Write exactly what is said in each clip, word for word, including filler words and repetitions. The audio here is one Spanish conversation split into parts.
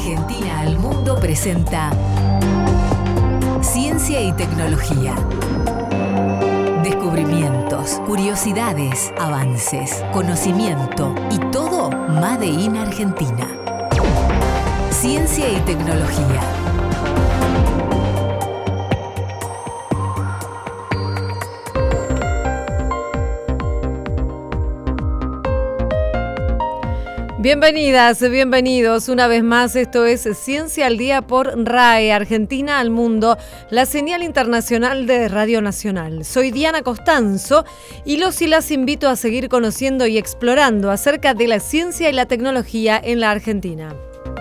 Argentina al Mundo presenta Ciencia y Tecnología. Descubrimientos, curiosidades, avances, conocimiento y todo Made in Argentina. Ciencia y Tecnología. Bienvenidas, bienvenidos una vez más. Esto es Ciencia al Día por R A E, Argentina al Mundo, la señal internacional de Radio Nacional. Soy Diana Costanzo y los y las invito a seguir conociendo y explorando acerca de la ciencia y la tecnología en la Argentina.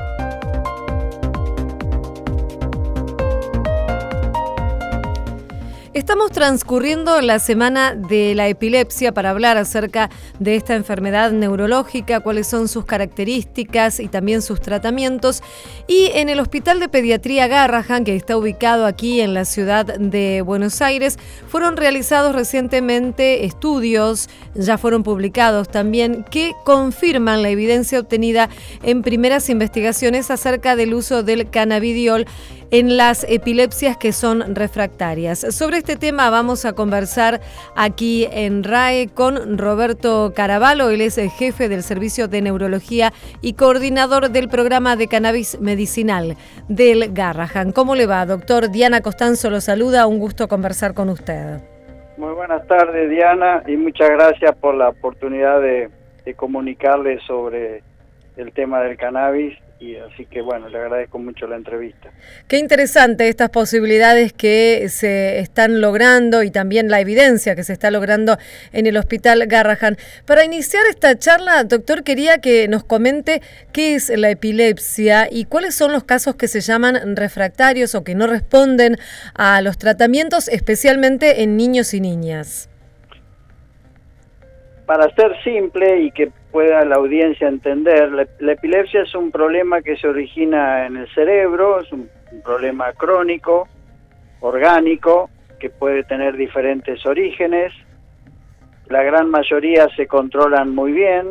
Estamos transcurriendo la semana de la epilepsia para hablar acerca de esta enfermedad neurológica, cuáles son sus características y también sus tratamientos. Y en el Hospital de Pediatría Garrahan, que está ubicado aquí en la ciudad de Buenos Aires, fueron realizados recientemente estudios, ya fueron publicados también, que confirman la evidencia obtenida en primeras investigaciones acerca del uso del cannabidiol en las epilepsias que son refractarias. Sobre este tema vamos a conversar aquí en R A E con Roberto Caraballo. Él es el jefe del Servicio de Neurología y coordinador del programa de cannabis medicinal del Garrahan. ¿Cómo le va, doctor? Diana Costanzo lo saluda, un gusto conversar con usted. Muy buenas tardes, Diana, y muchas gracias por la oportunidad de, de comunicarle sobre el tema del cannabis. Y así que bueno, le agradezco mucho la entrevista. Qué interesante estas posibilidades que se están logrando y también la evidencia que se está logrando en el Hospital Garrahan. Para iniciar esta charla, doctor, quería que nos comente qué es la epilepsia y cuáles son los casos que se llaman refractarios o que no responden a los tratamientos, especialmente en niños y niñas. Para ser simple y que pueda la audiencia entender, la, la epilepsia es un problema que se origina en el cerebro, es un, un problema crónico, orgánico, que puede tener diferentes orígenes. La gran mayoría se controlan muy bien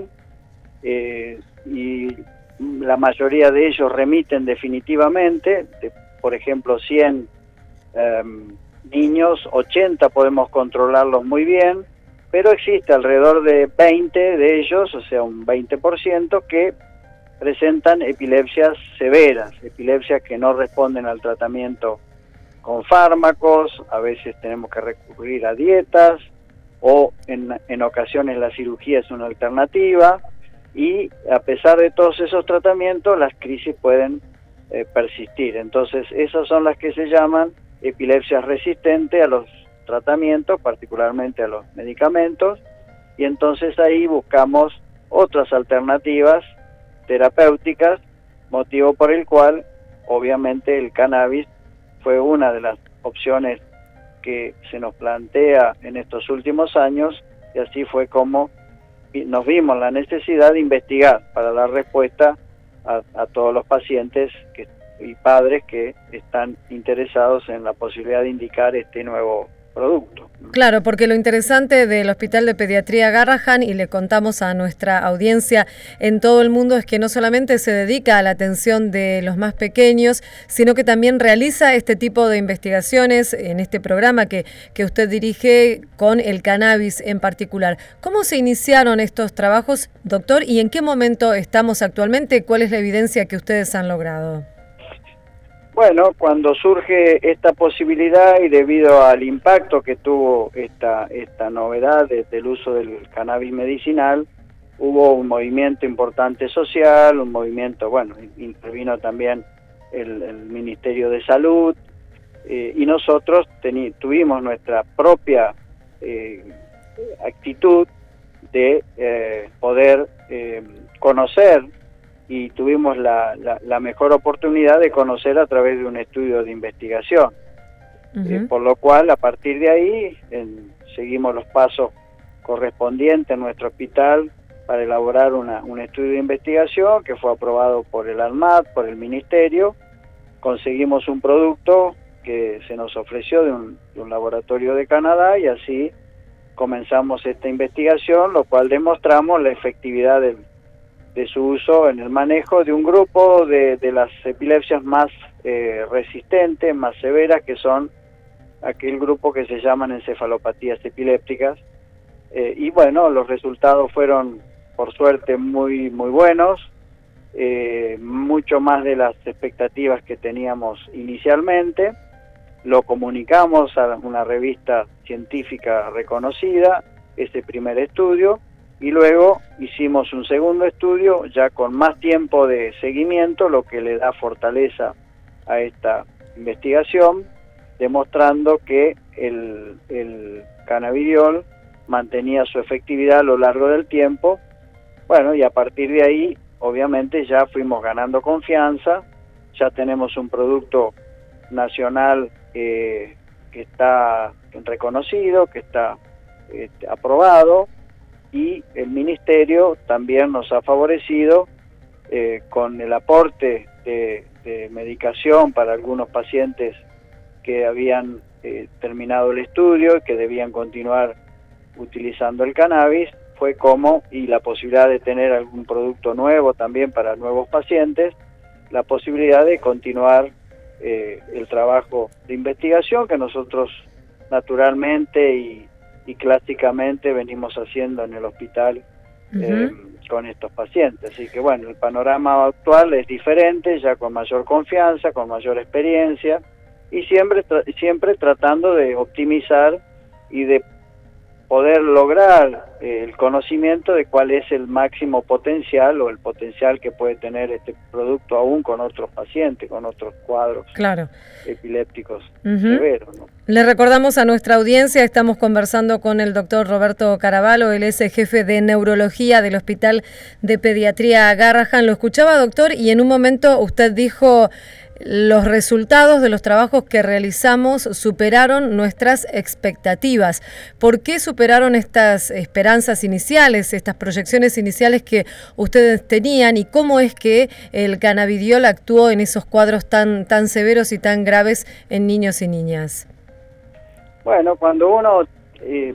eh, y la mayoría de ellos remiten definitivamente. De, por ejemplo, cien eh, niños, ochenta podemos controlarlos muy bien. Pero existe alrededor de veinte de ellos, o sea, un veinte por ciento, que presentan epilepsias severas, epilepsias que no responden al tratamiento con fármacos, a veces tenemos que recurrir a dietas, o en, en ocasiones la cirugía es una alternativa, y a pesar de todos esos tratamientos, las crisis pueden eh, persistir. Entonces, esas son las que se llaman epilepsias resistentes a los tratamientos, particularmente a los medicamentos, y entonces ahí buscamos otras alternativas terapéuticas, motivo por el cual obviamente el cannabis fue una de las opciones que se nos plantea en estos últimos años, y así fue como nos vimos la necesidad de investigar para dar respuesta a, a todos los pacientes que, y padres que están interesados en la posibilidad de indicar este nuevo producto. Claro, porque lo interesante del Hospital de Pediatría Garrahan, y le contamos a nuestra audiencia en todo el mundo, es que no solamente se dedica a la atención de los más pequeños, sino que también realiza este tipo de investigaciones en este programa que, que usted dirige con el cannabis en particular. ¿Cómo se iniciaron estos trabajos, doctor, y en qué momento estamos actualmente? ¿Cuál es la evidencia que ustedes han logrado? Bueno, cuando surge esta posibilidad y debido al impacto que tuvo esta esta novedad de, del uso del cannabis medicinal, hubo un movimiento importante social, un movimiento, bueno, intervino también el, el Ministerio de Salud, eh, y nosotros teni, tuvimos nuestra propia eh, actitud de eh, poder eh, conocer, y tuvimos la, la, la mejor oportunidad de conocer a través de un estudio de investigación. Uh-huh. Eh, por lo cual, a partir de ahí, en, seguimos los pasos correspondientes en nuestro hospital para elaborar una, un estudio de investigación que fue aprobado por el ANMAT, por el Ministerio. Conseguimos un producto que se nos ofreció de un, de un laboratorio de Canadá, y así comenzamos esta investigación, lo cual demostramos la efectividad del de su uso en el manejo de un grupo de, de las epilepsias más eh, resistentes, más severas, que son aquel grupo que se llaman encefalopatías epilépticas. Eh, y bueno, los resultados fueron, por suerte, muy, muy buenos, eh, mucho más de las expectativas que teníamos inicialmente. Lo comunicamos a una revista científica reconocida, ese primer estudio, y luego hicimos un segundo estudio ya con más tiempo de seguimiento, lo que le da fortaleza a esta investigación, demostrando que el, el cannabidiol mantenía su efectividad a lo largo del tiempo. Bueno, y a partir de ahí, obviamente, ya fuimos ganando confianza, ya tenemos un producto nacional eh, que está reconocido, que está eh, aprobado, y el Ministerio también nos ha favorecido eh, con el aporte de, de medicación para algunos pacientes que habían eh, terminado el estudio y que debían continuar utilizando el cannabis. Fue como, y la posibilidad de tener algún producto nuevo también para nuevos pacientes, la posibilidad de continuar eh, el trabajo de investigación que nosotros naturalmente y y clásicamente venimos haciendo en el hospital uh-huh. eh, con estos pacientes. Así que bueno, el panorama actual es diferente, ya con mayor confianza, con mayor experiencia, y siempre, tra- siempre tratando de optimizar y de poder lograr eh, el conocimiento de cuál es el máximo potencial o el potencial que puede tener este producto aún con otros pacientes, con otros cuadros claro. epilépticos uh-huh. severos, ¿no? Le recordamos a nuestra audiencia, estamos conversando con el doctor Roberto Caraballo, él es jefe de neurología del Hospital de Pediatría Garrahan. Lo escuchaba, doctor, y en un momento usted dijo: los resultados de los trabajos que realizamos superaron nuestras expectativas. ¿Por qué superaron estas esperanzas iniciales, estas proyecciones iniciales que ustedes tenían, y cómo es que el cannabidiol actuó en esos cuadros tan, tan severos y tan graves en niños y niñas? Bueno, cuando uno, eh,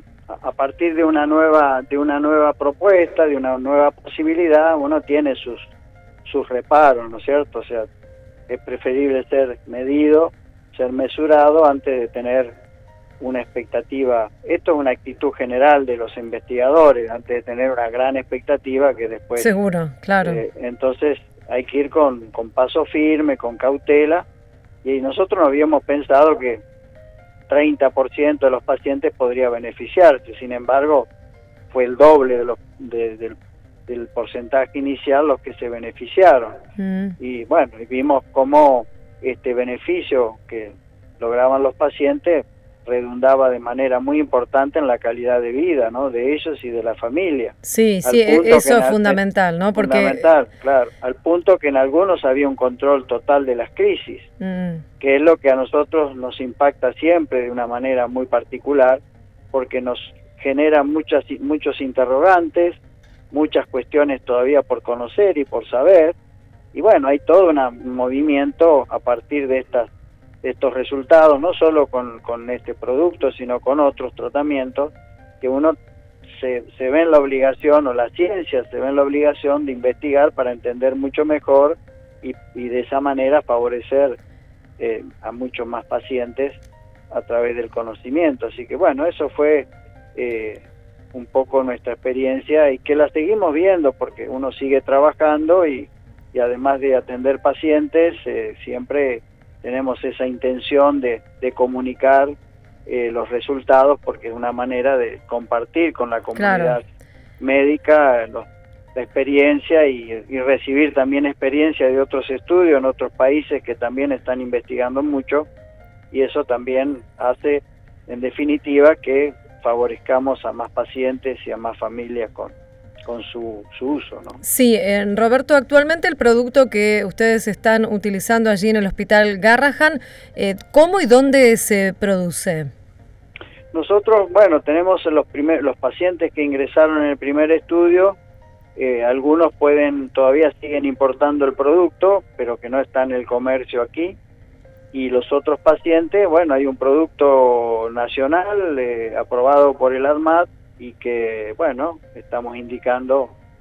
a partir de una nueva de una nueva propuesta, de una nueva posibilidad, uno tiene sus sus reparos, ¿no es cierto? O sea, es preferible ser medido, ser mesurado antes de tener una expectativa. Esto es una actitud general de los investigadores, antes de tener una gran expectativa que después... Seguro, claro. Eh, entonces hay que ir con, con paso firme, con cautela, y nosotros no habíamos pensado que treinta por ciento de los pacientes podría beneficiarse. Sin embargo, fue el doble de los, de, del, del porcentaje inicial los que se beneficiaron. Mm. Y bueno, y vimos cómo este beneficio que lograban los pacientes redundaba de manera muy importante en la calidad de vida, ¿no?, de ellos y de la familia. Sí, sí, eso es fundamental, ¿no? Porque fundamental, claro, al punto que en algunos había un control total de las crisis, mm. que es lo que a nosotros nos impacta siempre de una manera muy particular, porque nos genera muchas muchos interrogantes, muchas cuestiones todavía por conocer y por saber, y bueno, hay todo una, un movimiento a partir de estas estos resultados, no solo con, con este producto, sino con otros tratamientos, que uno se, se ve en la obligación, o la ciencia se ve en la obligación de investigar para entender mucho mejor y, y de esa manera favorecer eh, a muchos más pacientes a través del conocimiento. Así que bueno, eso fue eh, un poco nuestra experiencia, y que la seguimos viendo porque uno sigue trabajando y, y además de atender pacientes, eh, siempre tenemos esa intención de, de comunicar eh, los resultados, porque es una manera de compartir con la comunidad claro. médica los, la experiencia y, y recibir también experiencia de otros estudios en otros países que también están investigando mucho, y eso también hace, en definitiva, que favorezcamos a más pacientes y a más familias con con su, su uso, ¿no? Sí, eh, Roberto, actualmente el producto que ustedes están utilizando allí en el Hospital Garrahan, eh, ¿cómo y dónde se produce? Nosotros, bueno, tenemos los primer, los pacientes que ingresaron en el primer estudio, eh, algunos pueden, todavía siguen importando el producto, pero que no está en el comercio aquí, y los otros pacientes, bueno, hay un producto nacional eh, aprobado por el ADMAT, y que, bueno, estamos indicando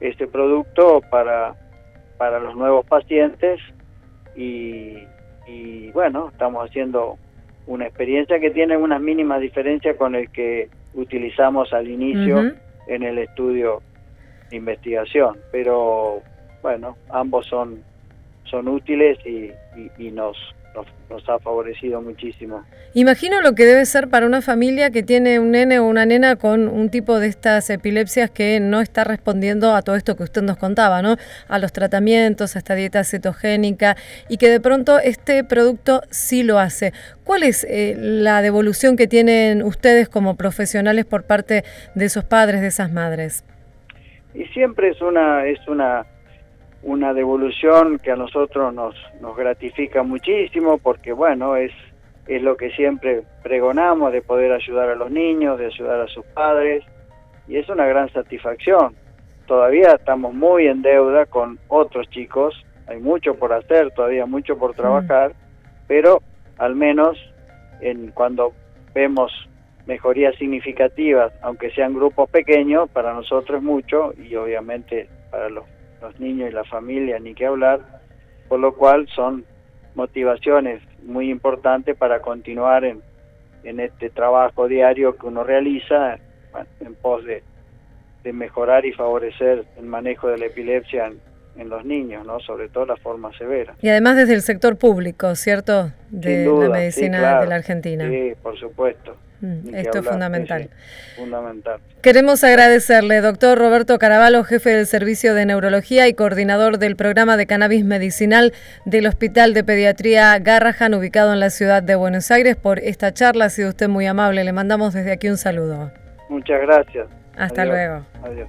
este producto para, para los nuevos pacientes y, y bueno, estamos haciendo una experiencia que tiene unas mínimas diferencias con el que utilizamos al inicio uh-huh. en el estudio de investigación, pero bueno, ambos son, son útiles y, y, y nos, nos, nos ha favorecido muchísimo. Imagino lo que debe ser para una familia que tiene un nene o una nena con un tipo de estas epilepsias que no está respondiendo a todo esto que usted nos contaba, ¿no? A los tratamientos, a esta dieta cetogénica, y que de pronto este producto sí lo hace. ¿Cuál es eh, la devolución que tienen ustedes como profesionales por parte de esos padres, de esas madres? Y siempre es una es una una devolución que a nosotros nos nos gratifica muchísimo, porque bueno, es es lo que siempre pregonamos, de poder ayudar a los niños, de ayudar a sus padres, y es una gran satisfacción. Todavía estamos muy en deuda con otros chicos, hay mucho por hacer, todavía mucho por trabajar, mm. pero al menos en cuando vemos mejorías significativas, aunque sean grupos pequeños, para nosotros es mucho, y obviamente para los, los niños y la familia ni qué hablar, por lo cual son motivaciones muy importantes para continuar en, en este trabajo diario que uno realiza, bueno, en pos de, de mejorar y favorecer el manejo de la epilepsia en, en los niños, ¿no? Sobre todo la forma severa. Y además desde el sector público, ¿cierto? De duda, la medicina sí, claro. de la Argentina. Sí, por supuesto. Mm, esto es fundamental. Sí, sí, fundamental. Queremos agradecerle, doctor Roberto Caraballo, jefe del Servicio de Neurología y coordinador del programa de cannabis medicinal del Hospital de Pediatría Garrahan, ubicado en la ciudad de Buenos Aires, por esta charla. Ha sido usted muy amable. Le mandamos desde aquí un saludo. Muchas gracias. Hasta Adiós. luego. Adiós.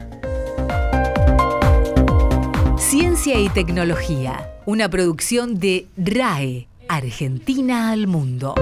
Ciencia y tecnología, una producción de R A E, Argentina al Mundo.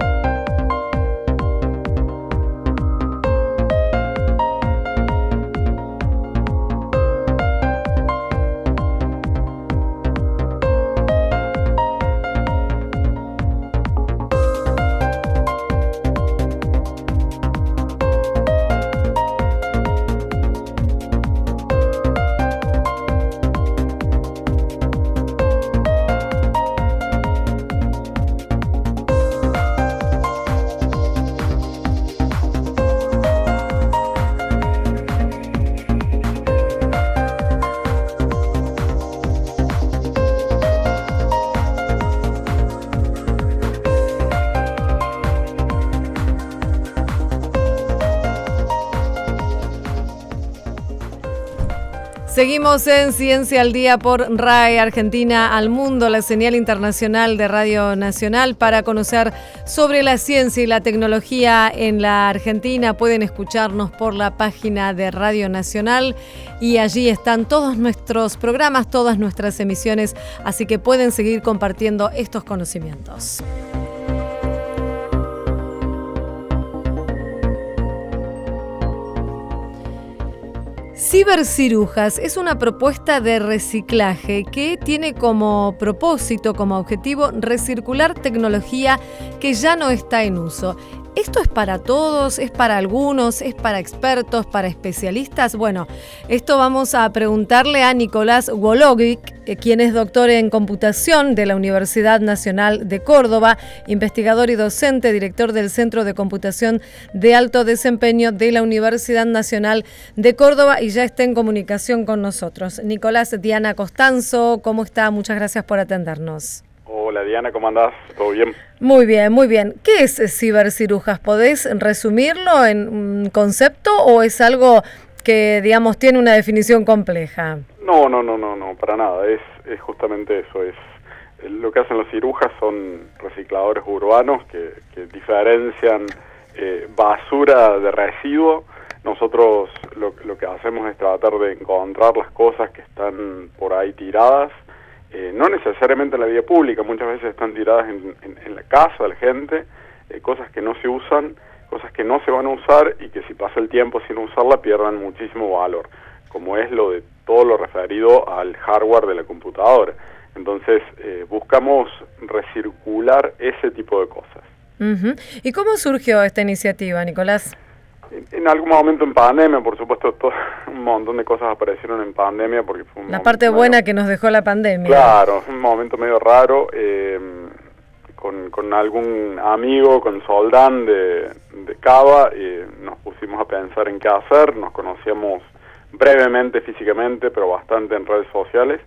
Seguimos en Ciencia al Día por R A E Argentina al Mundo, la señal internacional de Radio Nacional. Para conocer sobre la ciencia y la tecnología en la Argentina, pueden escucharnos por la página de Radio Nacional y allí están todos nuestros programas, todas nuestras emisiones, así que pueden seguir compartiendo estos conocimientos. Cibercirujas es una propuesta de reciclaje que tiene como propósito, como objetivo, recircular tecnología que ya no está en uso. ¿Esto es para todos? ¿Es para algunos? ¿Es para expertos? ¿Para especialistas? Bueno, esto vamos a preguntarle a Nicolás Wologic, quien es doctor en computación de la Universidad Nacional de Córdoba, investigador y docente, director del Centro de Computación de Alto Desempeño de la Universidad Nacional de Córdoba, y ya está en comunicación con nosotros. Nicolás, Diana Costanzo, ¿cómo está? Muchas gracias por atendernos. Hola Diana, ¿cómo andás? ¿Todo bien? Muy bien, muy bien. ¿Qué es cibercirujas? ¿Podés resumirlo en un concepto o es algo que, digamos, tiene una definición compleja? No, no, no, no, no, para nada. Es, es justamente eso. Es lo que hacen los cirujas son recicladores urbanos que, que diferencian eh, basura de residuo. Nosotros lo, lo que hacemos es tratar de encontrar las cosas que están por ahí tiradas. Eh, no necesariamente en la vía pública, muchas veces están tiradas en, en, en la casa de la gente, eh, cosas que no se usan, cosas que no se van a usar y que si pasa el tiempo sin usarla pierdan muchísimo valor, como es lo de todo lo referido al hardware de la computadora. Entonces eh, buscamos recircular ese tipo de cosas. Uh-huh. ¿Y cómo surgió esta iniciativa, Nicolás? En, en algún momento en pandemia, por supuesto, todo, un montón de cosas aparecieron en pandemia porque fue un La parte medio, buena que nos dejó la pandemia. Claro, fue un momento medio raro, eh, con, con algún amigo, con Soldán de, de Cava, eh, nos pusimos a pensar en qué hacer, nos conocíamos brevemente físicamente, pero bastante en redes sociales,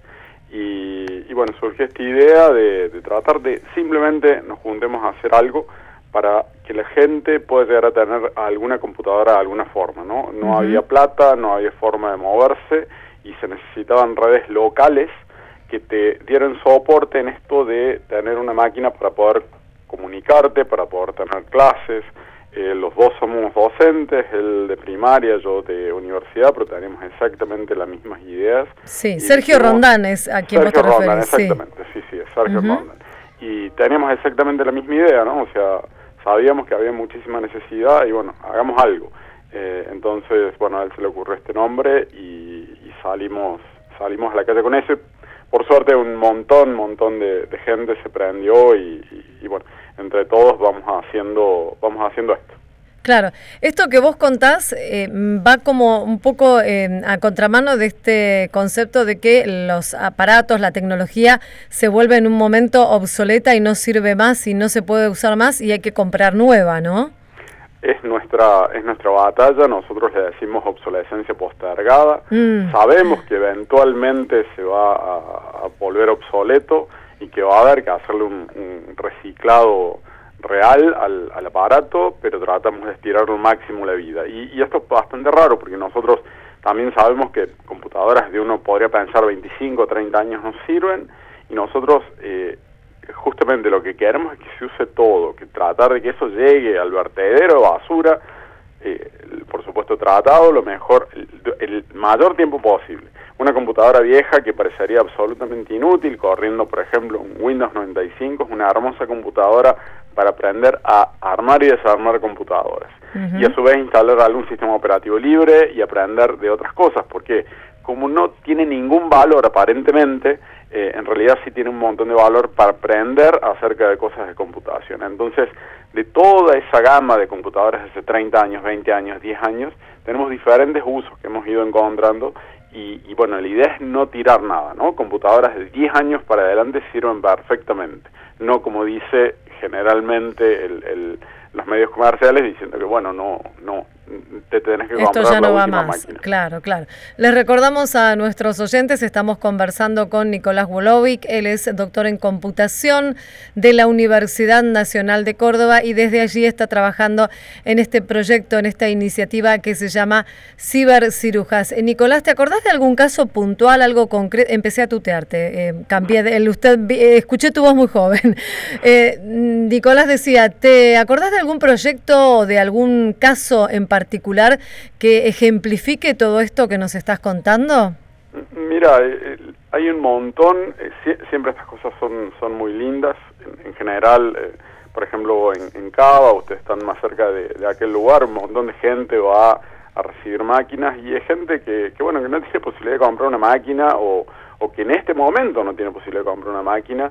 y, y bueno, surgió esta idea de, de tratar de simplemente nos juntemos a hacer algo para que la gente pueda llegar a tener alguna computadora de alguna forma, ¿no? No uh-huh. había plata, no había forma de moverse y se necesitaban redes locales que te dieran soporte en esto de tener una máquina para poder comunicarte, para poder tener clases. Eh, los dos somos docentes, él de primaria, yo de universidad, pero tenemos exactamente las mismas ideas. Sí, Sergio dijimos, Rondán es a quien vos te referís. Rondán, exactamente, sí, sí, sí es Sergio uh-huh. Rondán. Y teníamos exactamente la misma idea, ¿no? O sea, sabíamos que había muchísima necesidad y bueno, hagamos algo. Eh, entonces, bueno, a él se le ocurrió este nombre y, y salimos salimos a la calle con ese. Por suerte un montón, montón de, de gente se prendió y, y, y bueno, entre todos vamos haciendo, vamos haciendo esto. Claro, esto que vos contás eh, va como un poco eh, a contramano de este concepto de que los aparatos, la tecnología se vuelve en un momento obsoleta y no sirve más y no se puede usar más y hay que comprar nueva, ¿no? Es nuestra es nuestra batalla, nosotros le decimos obsolescencia postergada, mm. sabemos que eventualmente se va a, a volver obsoleto y que va a haber que hacerle un, un reciclado real al, al aparato, pero tratamos de estirar al máximo la vida. Y, y esto es bastante raro porque nosotros también sabemos que computadoras de uno podría pensar veinticinco o treinta años nos sirven y nosotros eh, justamente lo que queremos es que se use todo, que tratar de que eso llegue al vertedero de basura, eh, por supuesto tratado lo mejor, el, el mayor tiempo posible. Una computadora vieja que parecería absolutamente inútil, corriendo por ejemplo un Windows noventa y cinco, es una hermosa computadora para aprender a armar y desarmar computadoras. Uh-huh. Y a su vez instalar algún sistema operativo libre y aprender de otras cosas, porque como no tiene ningún valor aparentemente, eh, en realidad sí tiene un montón de valor para aprender acerca de cosas de computación. Entonces, de toda esa gama de computadoras de hace treinta años, veinte años, diez años, tenemos diferentes usos que hemos ido encontrando y, y bueno, la idea es no tirar nada, ¿no? Computadoras de diez años para adelante sirven perfectamente, no como dice generalmente el, el, los medios comerciales diciendo que bueno, no, no, te tenés que Esto comprar ya no la va última más. máquina. Claro, claro. Les recordamos a nuestros oyentes, estamos conversando con Nicolás Wolovic, él es doctor en computación de la Universidad Nacional de Córdoba y desde allí está trabajando en este proyecto, en esta iniciativa que se llama Cibercirujas. Eh, Nicolás, ¿te acordás de algún caso puntual, algo concreto? Empecé a tutearte, eh, cambié de, el, usted, eh, escuché tu voz muy joven. Eh, Nicolás decía, ¿te acordás de algún proyecto o de algún caso en particular que ejemplifique todo esto que nos estás contando? Mira, eh, hay un montón, eh, si, siempre estas cosas son, son muy lindas, en, en general, eh, por ejemplo, en, en Cava, ustedes están más cerca de, de aquel lugar, un montón de gente va a recibir máquinas y hay gente que, que bueno, que no tiene posibilidad de comprar una máquina o, o que en este momento no tiene posibilidad de comprar una máquina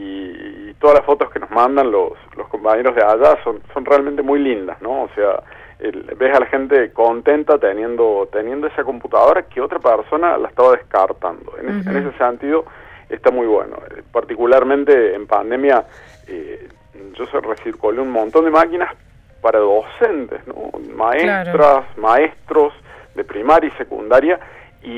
y, y todas las fotos que nos mandan los, los compañeros de allá son, son realmente muy lindas, ¿no? O sea, el, ves a la gente contenta teniendo teniendo esa computadora que otra persona la estaba descartando. En, uh-huh. ese, en ese sentido está muy bueno. Eh, particularmente en pandemia eh, yo se recirculé un montón de máquinas para docentes, ¿no? Maestras, claro. maestros de primaria y secundaria y,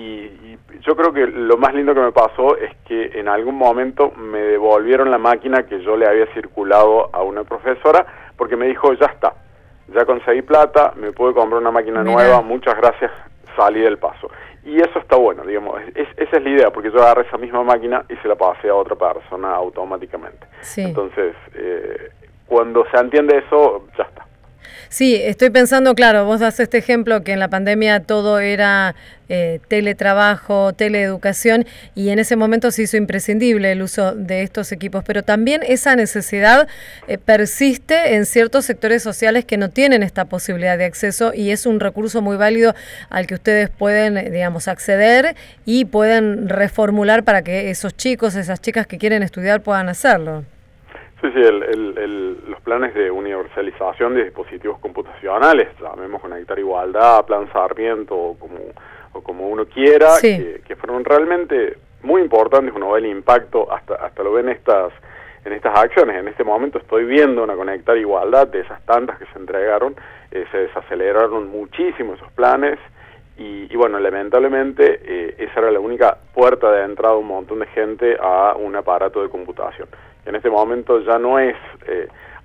y, y yo creo que lo más lindo que me pasó es que en algún momento me devolvieron la máquina que yo le había circulado a una profesora porque me dijo, ya está, ya conseguí plata, me pude comprar una máquina Mirá. nueva, muchas gracias, salí del paso. Y eso está bueno, digamos, es, esa es la idea, porque yo agarré esa misma máquina y se la pasé a otra persona automáticamente. Sí. Entonces, eh, cuando se entiende eso, ya está. Sí, estoy pensando, claro, vos das este ejemplo que en la pandemia todo era eh, teletrabajo, teleeducación y en ese momento se hizo imprescindible el uso de estos equipos, pero también esa necesidad eh, persiste en ciertos sectores sociales que no tienen esta posibilidad de acceso y es un recurso muy válido al que ustedes pueden, digamos, acceder y pueden reformular para que esos chicos, esas chicas que quieren estudiar puedan hacerlo. Sí, sí, el, el, el, los planes de universalización de dispositivos computacionales, llamemos Conectar Igualdad, Plan Sarmiento, o como, o como uno quiera, sí. que, que fueron realmente muy importantes. Uno ve el impacto, hasta hasta lo ven estas en estas acciones. En este momento estoy viendo una Conectar Igualdad, de esas tantas que se entregaron, eh, se desaceleraron muchísimo esos planes, y, y bueno, lamentablemente eh, esa era la única puerta de entrada de un montón de gente a un aparato de computación. En este momento ya no es eh,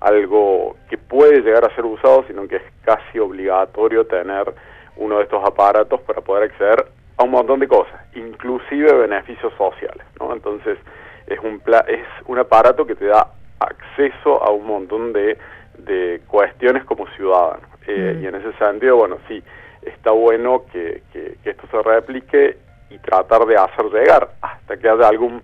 algo que puede llegar a ser usado, sino que es casi obligatorio tener uno de estos aparatos para poder acceder a un montón de cosas, inclusive beneficios sociales, ¿no? Entonces es un pla es un aparato que te da acceso a un montón de, de cuestiones como ciudadano. Eh, mm. Y en ese sentido, bueno, sí, está bueno que, que, que esto se replique y tratar de hacer llegar hasta que haya algún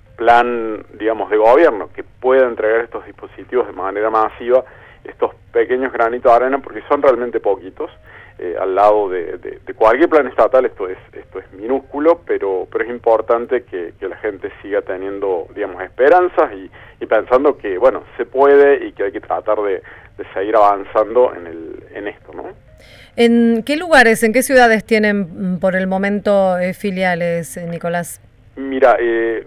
plan, digamos, de gobierno que pueda entregar estos dispositivos de manera masiva, estos pequeños granitos de arena, porque son realmente poquitos, eh, al lado de, de, de cualquier plan estatal. Esto es esto es minúsculo, pero pero es importante que, que la gente siga teniendo, digamos, esperanzas y, y pensando que, bueno, se puede y que hay que tratar de, de seguir avanzando en, el, en esto, ¿no? ¿En qué lugares, en qué ciudades tienen por el momento eh, filiales, eh, Nicolás? Mira, eh,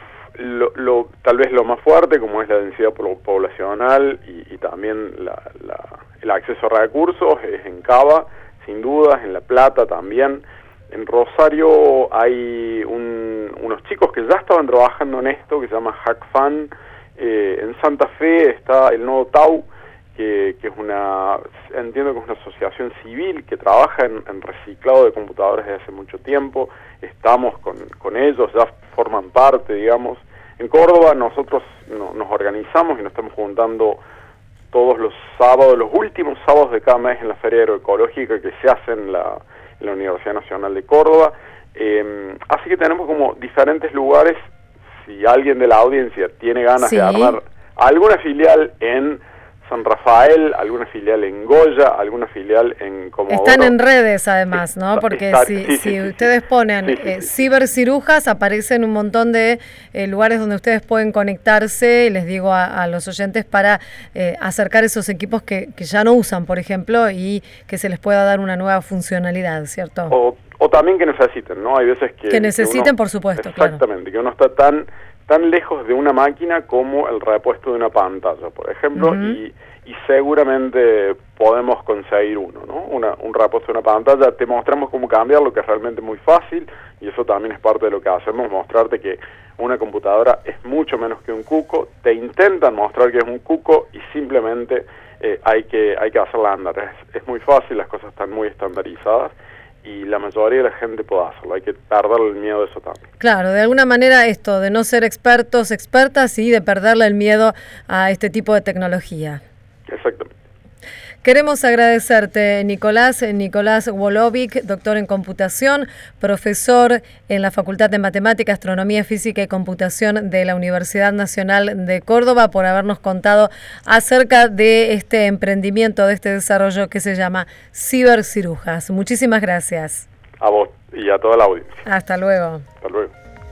Lo, lo, tal vez lo más fuerte, como es la densidad poblacional y, y también la, la, el acceso a recursos, es en Cava, sin dudas, en La Plata también. En Rosario hay un, unos chicos que ya estaban trabajando en esto, que se llama HackFan. Eh, en Santa Fe está el Nodo Tau, que, que es una, entiendo que es una asociación civil que trabaja en, en reciclado de computadoras desde hace mucho tiempo. Estamos con, con ellos, ya forman parte, digamos. En Córdoba nosotros no, nos organizamos y nos estamos juntando todos los sábados, los últimos sábados de cada mes en la Feria Agroecológica que se hace en la, en la Universidad Nacional de Córdoba. Eh, así que tenemos como diferentes lugares. Si alguien de la audiencia tiene ganas sí. de armar alguna filial en San Rafael, alguna filial en Goya, alguna filial en Comodoro. Están en redes además, ¿no? Porque Está, si, sí, si sí, ustedes sí, ponen sí, sí, eh, sí. cibercirujas, aparecen un montón de eh, lugares donde ustedes pueden conectarse, y les digo a, a los oyentes, para eh, acercar esos equipos que, que ya no usan, por ejemplo, y que se les pueda dar una nueva funcionalidad, ¿cierto? O, o también que necesiten, ¿no? Hay veces que... Que necesiten, que uno, por supuesto, exactamente, claro. que uno está tan, tan lejos de una máquina como el repuesto de una pantalla, por ejemplo, uh-huh. y... y seguramente podemos conseguir uno, ¿no? Una, un repuesto de una pantalla. Te mostramos cómo cambiarlo, que es realmente muy fácil, y eso también es parte de lo que hacemos, mostrarte que una computadora es mucho menos que un cuco. Te intentan mostrar que es un cuco y simplemente eh, hay que hay que hacerla andar. Es, es muy fácil, las cosas están muy estandarizadas y la mayoría de la gente puede hacerlo. Hay que perderle el miedo a eso también. Claro, de alguna manera esto de no ser expertos, expertas, y de perderle el miedo a este tipo de tecnología. Exactamente. Queremos agradecerte, Nicolás, Nicolás Wolovic, doctor en computación, profesor en la Facultad de Matemática, Astronomía, Física y Computación de la Universidad Nacional de Córdoba, por habernos contado acerca de este emprendimiento, de este desarrollo que se llama Cibercirujas. Muchísimas gracias. A vos y a toda la audiencia. Hasta luego. Hasta luego.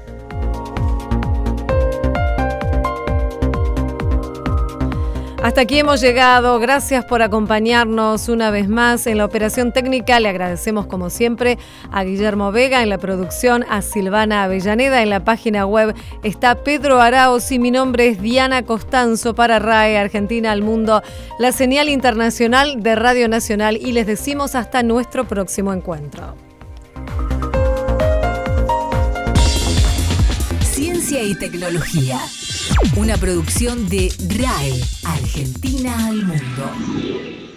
Hasta aquí hemos llegado. Gracias por acompañarnos una vez más en la operación técnica. Le agradecemos como siempre a Guillermo Vega, en la producción a Silvana Avellaneda. En la página web está Pedro Arauz y mi nombre es Diana Costanzo para RAE Argentina al Mundo, la señal internacional de Radio Nacional, y les decimos hasta nuestro próximo encuentro. Ciencia y tecnología. Una producción de RAE Argentina al Mundo.